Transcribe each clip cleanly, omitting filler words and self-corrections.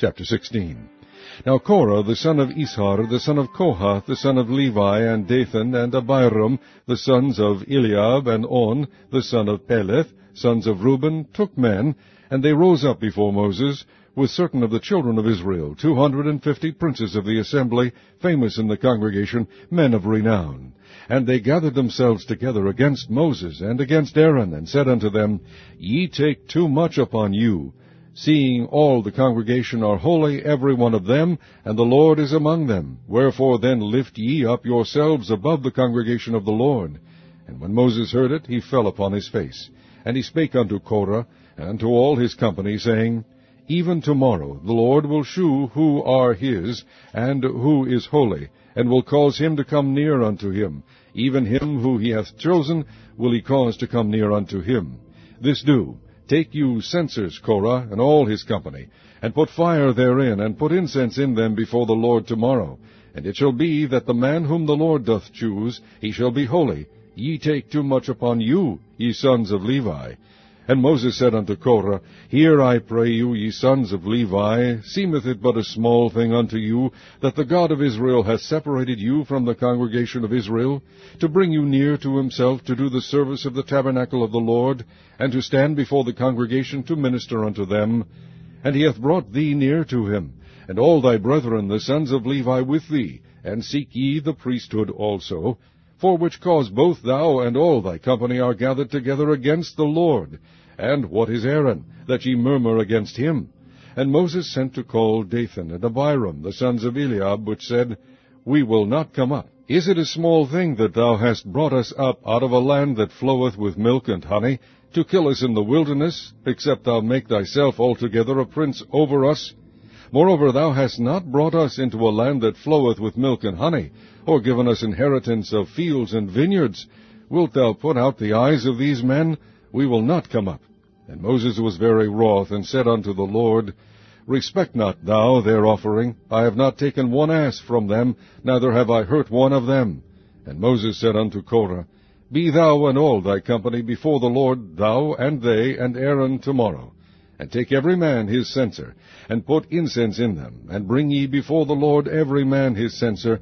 Chapter 16. Now Korah, the son of Ishar, the son of Kohath, the son of Levi, and Dathan, and Abiram, the sons of Eliab, and On, the son of Peleth, sons of Reuben, took men, and they rose up before Moses, with certain of the children of Israel, 250 princes of the assembly, famous in the congregation, men of renown. And they gathered themselves together against Moses and against Aaron, and said unto them, Ye take too much upon you, seeing all the congregation are holy, every one of them, and the Lord is among them. Wherefore then lift ye up yourselves above the congregation of the Lord. And when Moses heard it, he fell upon his face. And he spake unto Korah, and unto all his company, saying, Even tomorrow the Lord will shew who are his, and who is holy, and will cause him to come near unto him. Even him who he hath chosen will he cause to come near unto him. This do. Take you censers, Korah, and all his company, and put fire therein, and put incense in them before the Lord tomorrow. And it shall be that the man whom the Lord doth choose, he shall be holy. Ye take too much upon you, ye sons of Levi. And Moses said unto Korah, Hear, I pray you, ye sons of Levi, seemeth it but a small thing unto you, that the God of Israel hath separated you from the congregation of Israel, to bring you near to himself, to do the service of the tabernacle of the Lord, and to stand before the congregation to minister unto them? And he hath brought thee near to him, and all thy brethren, the sons of Levi, with thee, and seek ye the priesthood also. For which cause both thou and all thy company are gathered together against the Lord. And what is Aaron, that ye murmur against him? And Moses sent to call Dathan and Abiram, the sons of Eliab, which said, We will not come up. Is it a small thing that thou hast brought us up out of a land that floweth with milk and honey, to kill us in the wilderness, except thou make thyself altogether a prince over us? Moreover, thou hast not brought us into a land that floweth with milk and honey, or given us inheritance of fields and vineyards. Wilt thou put out the eyes of these men? We will not come up. And Moses was very wroth, and said unto the Lord, Respect not thou their offering. I have not taken one ass from them, neither have I hurt one of them. And Moses said unto Korah, Be thou and all thy company before the Lord, thou and they and Aaron tomorrow. And take every man his censer, and put incense in them, and bring ye before the Lord every man his censer,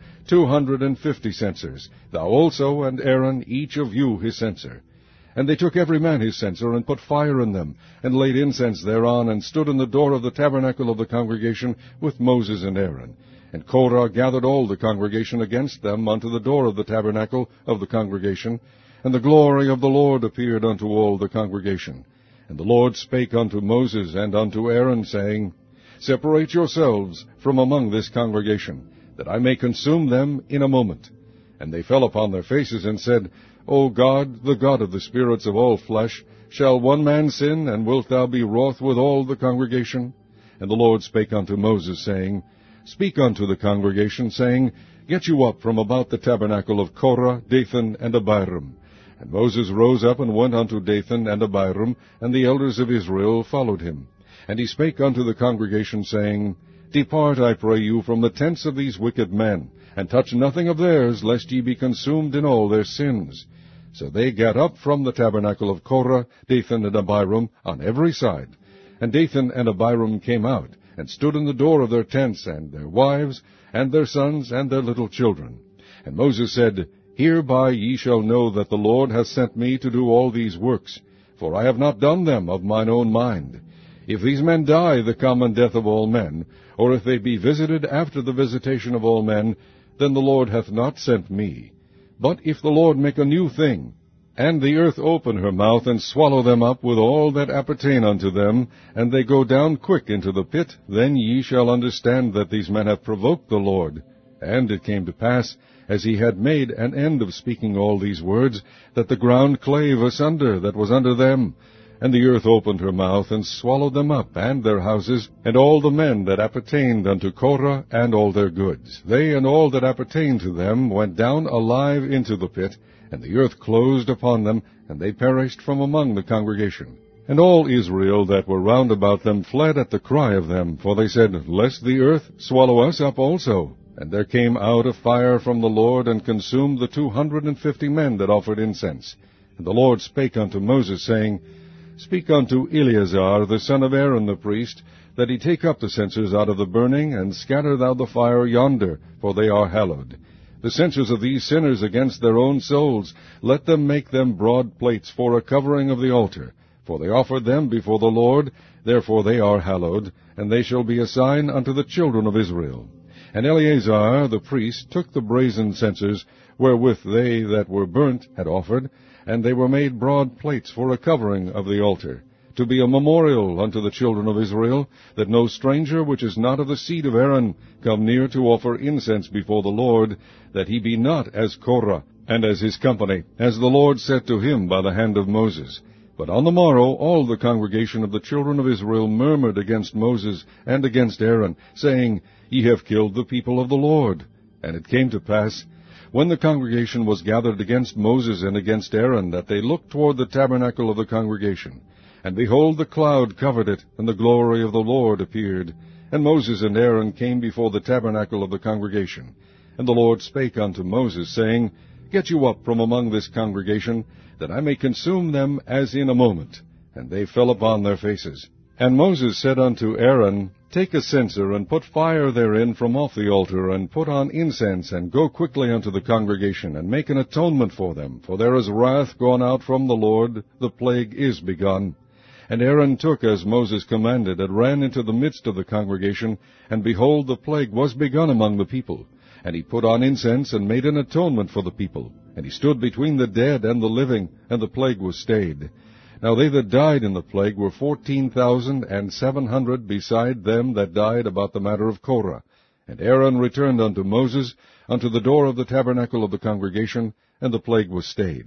250 censers, thou also and Aaron, each of you his censer. And they took every man his censer, and put fire in them, and laid incense thereon, and stood in the door of the tabernacle of the congregation with Moses and Aaron. And Korah gathered all the congregation against them unto the door of the tabernacle of the congregation, and the glory of the Lord appeared unto all the congregation. And the Lord spake unto Moses and unto Aaron, saying, Separate yourselves from among this congregation, that I may consume them in a moment. And they fell upon their faces, and said, O God, the God of the spirits of all flesh, shall one man sin, and wilt thou be wroth with all the congregation? And the Lord spake unto Moses, saying, Speak unto the congregation, saying, Get you up from about the tabernacle of Korah, Dathan, and Abiram. And Moses rose up and went unto Dathan and Abiram, and the elders of Israel followed him. And he spake unto the congregation, saying, Depart, I pray you, from the tents of these wicked men, and touch nothing of theirs, lest ye be consumed in all their sins. So they gat up from the tabernacle of Korah, Dathan, and Abiram, on every side. And Dathan and Abiram came out, and stood in the door of their tents, and their wives, and their sons, and their little children. And Moses said, Hereby ye shall know that the Lord hath sent me to do all these works, for I have not done them of mine own mind. If these men die the common death of all men, or if they be visited after the visitation of all men, then the Lord hath not sent me. But if the Lord make a new thing, and the earth open her mouth, and swallow them up with all that appertain unto them, and they go down quick into the pit, then ye shall understand that these men have provoked the Lord. And it came to pass, as he had made an end of speaking all these words, that the ground clave asunder that was under them, and the earth opened her mouth, and swallowed them up, and their houses, and all the men that appertained unto Korah, and all their goods. They and all that appertained to them went down alive into the pit, and the earth closed upon them, and they perished from among the congregation. And all Israel that were round about them fled at the cry of them, for they said, Lest the earth swallow us up also. And there came out a fire from the Lord, and consumed the 250 men that offered incense. And the Lord spake unto Moses, saying, Speak unto Eleazar the son of Aaron the priest, that he take up the censers out of the burning, and scatter thou the fire yonder, for they are hallowed. The censers of these sinners against their own souls, let them make them broad plates for a covering of the altar. For they offered them before the Lord, therefore they are hallowed, and they shall be a sign unto the children of Israel. And Eleazar the priest took the brazen censers, wherewith they that were burnt had offered, and they were made broad plates for a covering of the altar, to be a memorial unto the children of Israel, that no stranger which is not of the seed of Aaron come near to offer incense before the Lord, that he be not as Korah, and as his company, as the Lord said to him by the hand of Moses. But on the morrow all the congregation of the children of Israel murmured against Moses and against Aaron, saying, Ye have killed the people of the Lord. And it came to pass, when the congregation was gathered against Moses and against Aaron, that they looked toward the tabernacle of the congregation. And behold, the cloud covered it, and the glory of the Lord appeared. And Moses and Aaron came before the tabernacle of the congregation. And the Lord spake unto Moses, saying, Get you up from among this congregation, that I may consume them as in a moment. And they fell upon their faces. And Moses said unto Aaron, Take a censer, and put fire therein from off the altar, and put on incense, and go quickly unto the congregation, and make an atonement for them. For there is wrath gone out from the Lord, the plague is begun. And Aaron took as Moses commanded, and ran into the midst of the congregation, and behold, the plague was begun among the people. And he put on incense, and made an atonement for the people. And he stood between the dead and the living, and the plague was stayed. Now they that died in the plague were 14,700, beside them that died about the matter of Korah. And Aaron returned unto Moses, unto the door of the tabernacle of the congregation, and the plague was stayed.